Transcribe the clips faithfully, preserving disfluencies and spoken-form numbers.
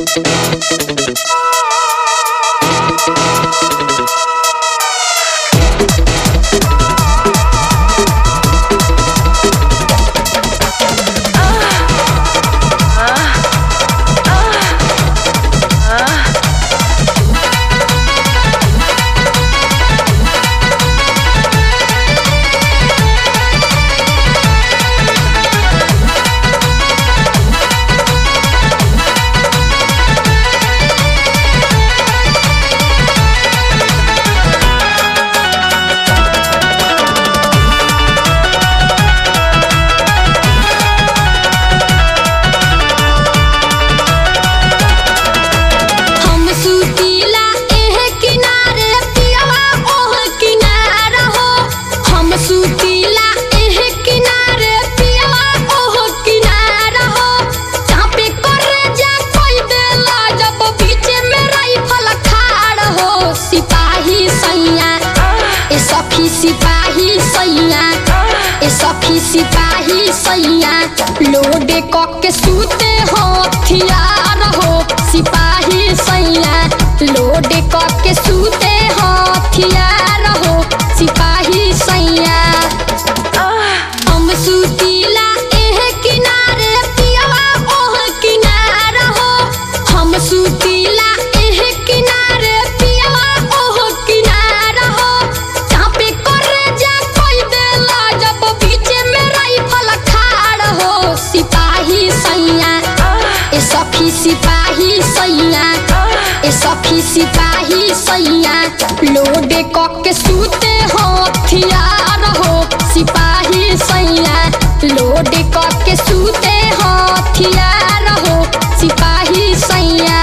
सिपाही सैया ए सखी सिपाही सैया लोडे कके सूते हथियार हो सिपाही सैया लोडे कके सूते हथियार हो सिपाही सैया हम सुतीला एह किनारे पियवा ओह किनारा हो हम सुतीला एह किनारे पियवा ओह किनारा हो चापे करे जा कोई देला जब बीच में राइफल खाड़ हो सिपाही सैया ए सखी सिपाही सैया ए सखी सिपाही सैया लोडे कके सूते हथियार हो सिपाही सैया लोडे कके सूते हथियार हो सिपाही सैया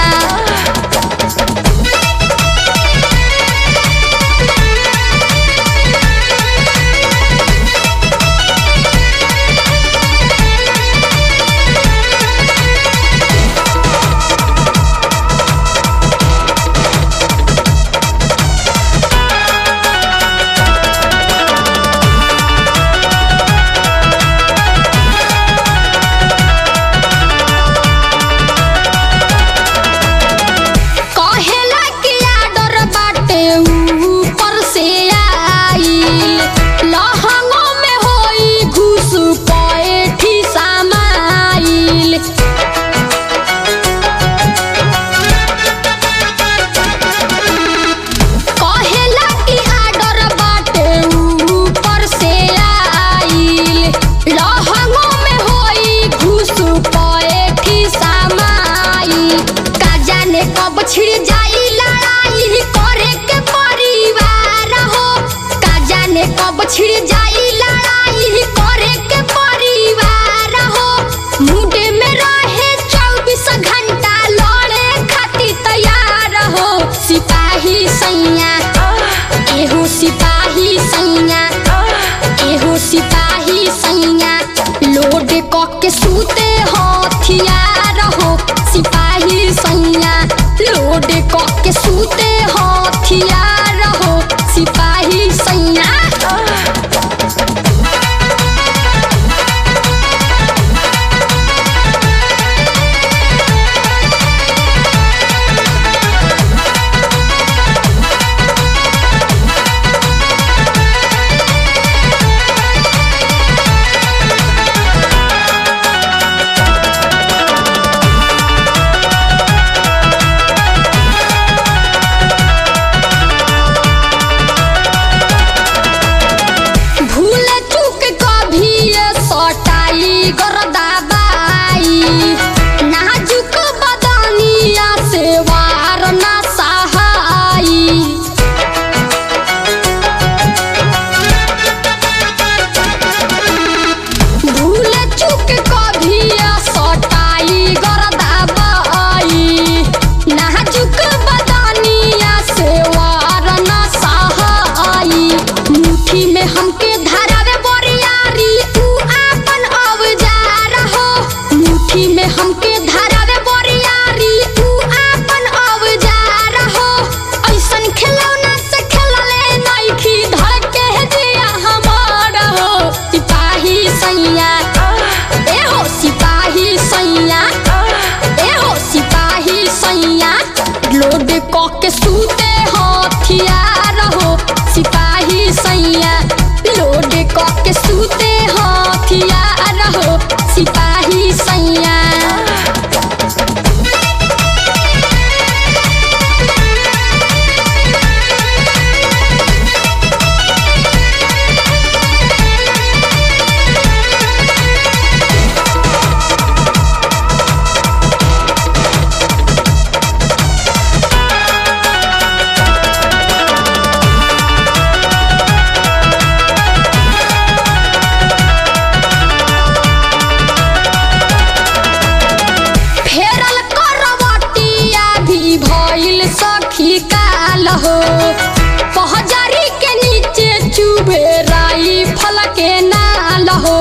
सखी काल हो पहजारी के नीचे चुभे राई फल के नाल हो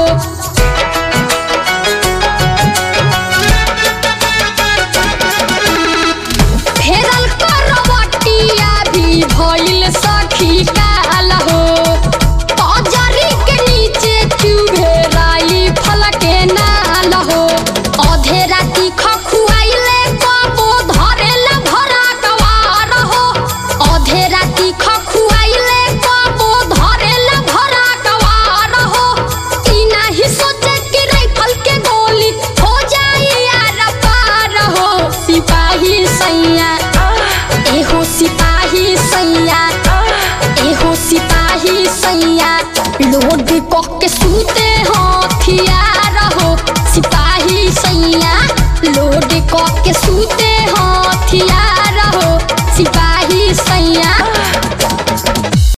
फेरल करवटिया भी भइल सखी काल हो पहजारी के नीचे चुभे राई फल के नाल हो अधे राती खखुआइले कबो धरेला भरा कवार हो अधे राती खखुआइले कबो धरेला भरा कवार हो ई नाही सोचे कि राइफल के गोली हो जाई यार पार हो सिपाही सैया एहो सिपाही सैया एहो सिपाही सैया लोड क के सूते